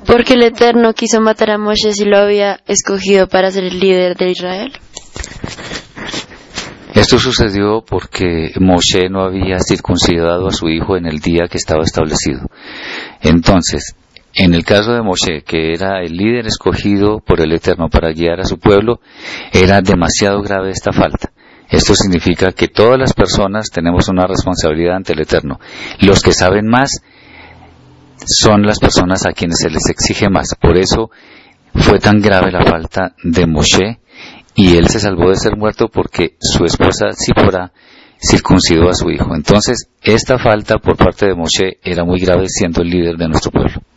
Porque el Eterno quiso matar a Moshe si lo había escogido para ser el líder de Israel. Esto sucedió porque Moshe no había circuncidado a su hijo en el día que estaba establecido. Entonces, en el caso de Moshe, que era el líder escogido por el Eterno para guiar a su pueblo, era demasiado grave esta falta. Esto significa que todas las personas tenemos una responsabilidad ante el Eterno. Los que saben más son las personas a quienes se les exige más. Por eso fue tan grave la falta de Moshe, y él se salvó de ser muerto porque su esposa Zipora circuncidó a su hijo. Entonces, esta falta por parte de Moshe era muy grave siendo el líder de nuestro pueblo.